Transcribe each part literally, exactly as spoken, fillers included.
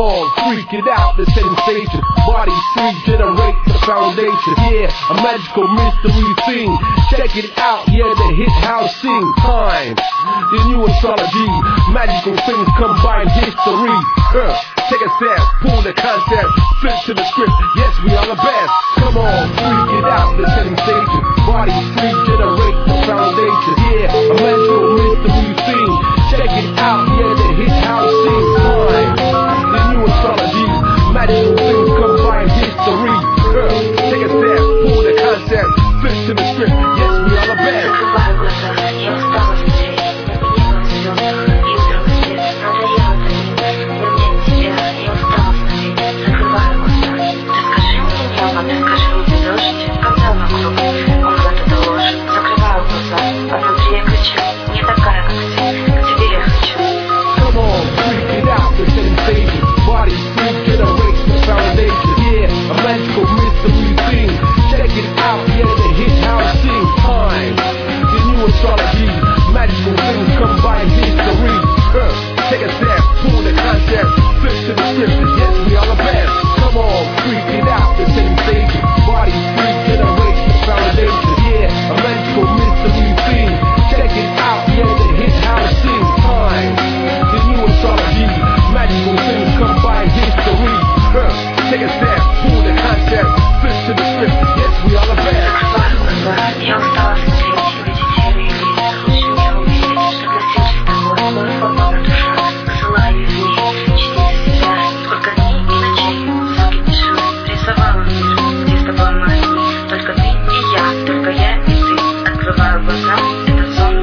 on, freak it out, the sensation. Body free, generate the foundation. Yeah, a magical mystery thing. Check it out, yeah, the hit house sing. Time, the new astrology. Magical things combine history. Uh, take a step, pull the concept, flip to the script. Yes, we are the best. Come on, freak it out, the sensation. Body free, generate the foundation. Yeah, a magical mystery thing. Check it out, yeah, the hit house sing. Time, the new astrology. Magical things combine history. Uh, take a step, pull the concept, flip to the script. Yes, we are the best. Закрываю глаза, я устала смотреть на небо звезд, и вдруг свет надоело ценить. Я нет тебя, я устала смотреть. Закрываю глаза. Ты скажи мне небо, ты скажи мне дождь, когда вокруг умрет эта ложь. Закрываю глаза, а внутри я кричу, не такая, как все, к тебе я хочу. Come on, freak it out, the sensation. Body free, generate the foundation. Yeah, a magical mystery thing. Check it out, yeah, the hit house sing. Time, the new astrology. Magical things combine history. Uh, take a step, pull the concept, flip to the script. Yes, we are the best. Come on, freak it out, the sensation. Body free, generate the foundation. Yeah, a magical mystery thing. Check it out, yeah, the hit house sing. Time, the new astrology. Magical things combine history. Uh, take a step, pull the concept, flip to the script. Yes, we are the best. Закрываю глаза, я устала смотреть, видеть серые лица. Лучше мне увидеть, что для встречи с тобой была свободна душа. Посылаю в ней частицы себя. Сколько дней и ночей звуки пишу. Рисовала мир, где с тобой мои дни. Только ты и я, только я и ты. Открываю глаза, это сон.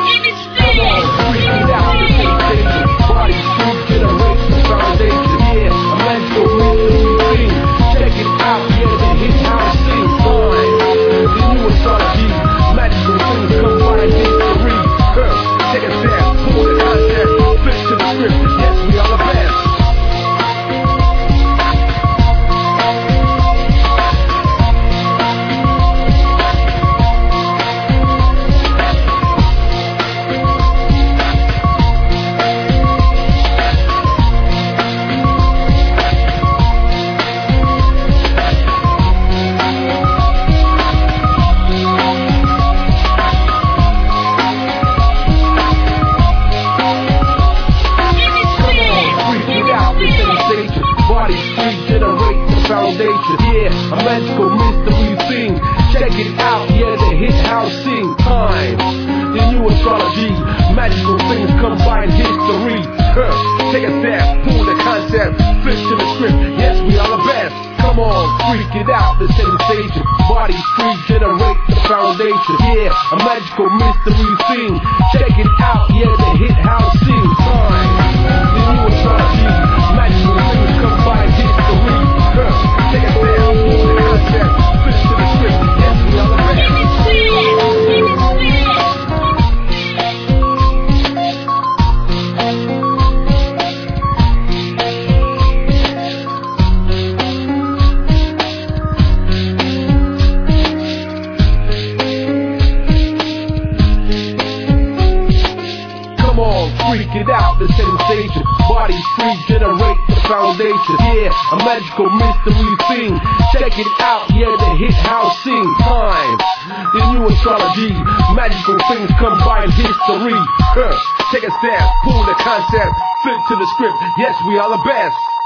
Come on, freak it out, the sensation. Body free, generate the foundation. Yeah, a magical mystery thing. Check it out, yeah, the hit house sing. Time, the new astrology. Magical things combine history. Uh, take a step, pull the concept, flip to the script. Yes, we are the best. Body free, generate the foundation. Yeah, a magical mystery thing. Check it out, yeah, the hit house sing. Time, the new astrology. Magical things combine history. Uh, take a step, pull the concept, flip to the script. Yes, we are the best. Come on, freak it out, the sensation. Body free, generate the foundation. Yeah, a magical mystery thing. Check it out, yeah, the hit house sing. Time, the new astrology. Magical things combine history. Uh, take a step, pull the concept, flip to the script. Yes, we are the best. Come on, freak it out, the sensation. Body free, generate the foundation. Yeah, a magical mystery thing. Check it out, yeah, the hit house sing. Time, the new astrology. Magical things combine history. Uh, take a step, pull the concept, flip to the script. Yes, we are the best.